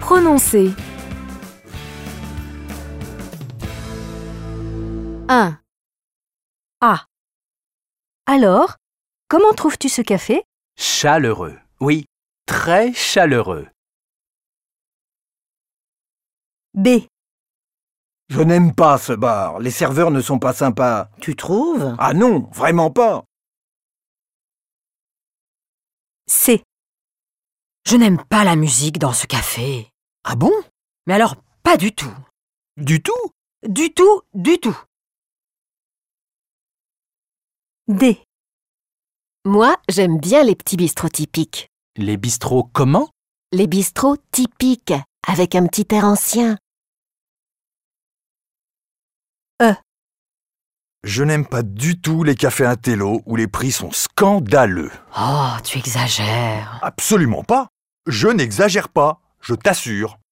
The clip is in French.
Prononcer. 1. A. Alors, comment trouves-tu ce café? Chaleureux. Oui, très chaleureux. B. Je n'aime pas ce bar. Les serveurs ne sont pas sympas. Tu trouves? Ah non, vraiment pas. C. Je n'aime pas la musique dans ce café. Ah bon? Mais alors, pas du tout. Du tout? Du tout, du tout. D. Moi, j'aime bien les petits bistrots typiques. Les bistrots comment? Les bistrots typiques, avec un petit air ancien. Je n'aime pas du tout les cafés intello où les prix sont scandaleux. Oh, tu exagères. Absolument pas. Je n'exagère pas, je t'assure.